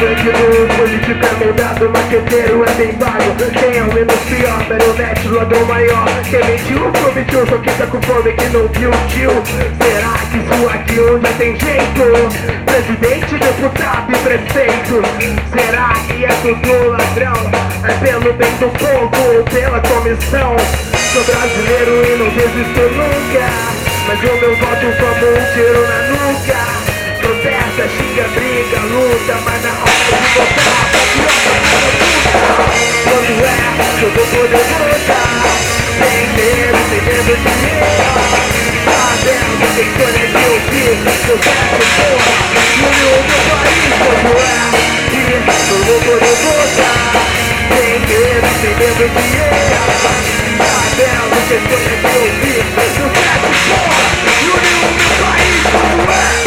bandido, político é moldado, maqueteiro é bem vago. Quem é o menos pior, marionete, ladrão maior. Quem mentiu, prometeu, só quem tá com fome que não viu, tio. Será que isso aqui já tem jeito? Presidente, deputado e prefeito. Será que é tudo ladrão? É pelo bem do povo ou pela comissão? Sou brasileiro e não desisto nunca, mas o meu voto como um tiro na nuca. Protesta, xinga, briga, luta, mas na hora de votar, patriota, quando é que eu vou poder votar? Sem medo de dinheiro, sabendo que escolha de ouvir, eu quero porra, no meu país, quando é que eu vou poder votar? Sem medo de dinheiro, sabendo que escolha de ouvir, eu quero porra, no meu país, quando é?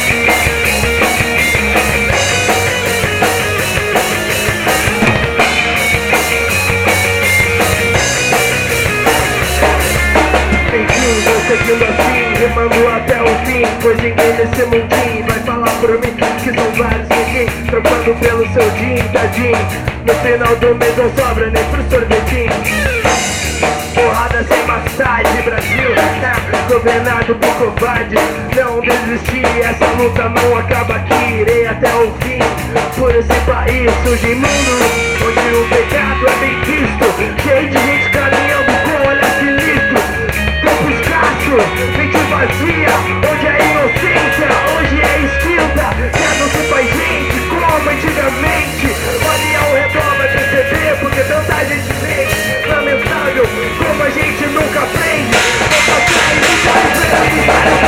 Seguindo assim, remando até o fim, pois ninguém nesse mundinho vai falar por mim que são vários ninguém, trocando pelo seu din, tadinho. No final do mês não sobra nem pro sorvetinho. Porrada sem massagem, Brasil, governado por covarde. Não desisti, essa luta não acaba aqui. Irei até o fim, por esse país sujo e imundo, onde o pecado é bem visto, cheio de gente caminhando com olhar sinistro. Mente vazia, hoje é inocência, hoje é extinta. Já não se faz gente como antigamente. Olhe ao redor, vai perceber, porque tanta gente mente. Lamentável, como a gente nunca aprende. Volta atrás e já enfrenta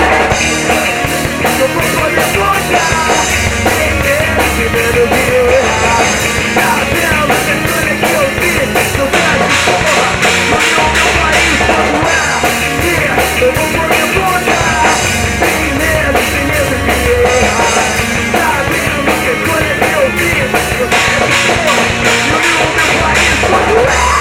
eu vou poder votar, sem medo de errar. Sabendo que a história que eu vi, não faz de porra, no meu país como é. Eu vou poder votar, sem medo de errar. Sabendo que a escolha que eu fiz, eu quero que porra, no meu país como é.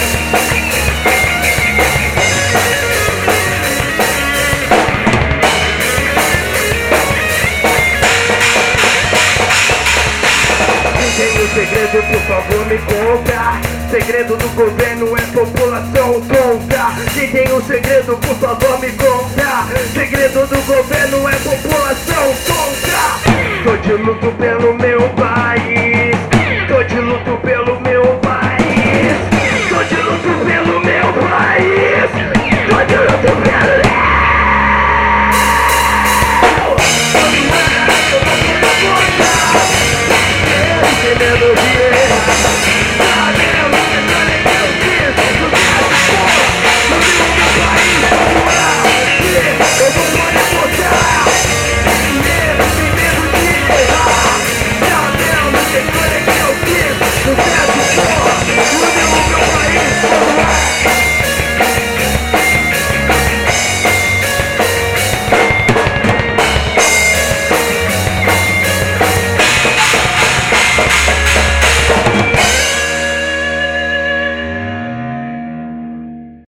Quem tem o segredo, por favor, me conta. Segredo do governo é população tonta. Quem tem o segredo, por favor, me conta. Segredo do governo é população tonta. Tô de luto pelo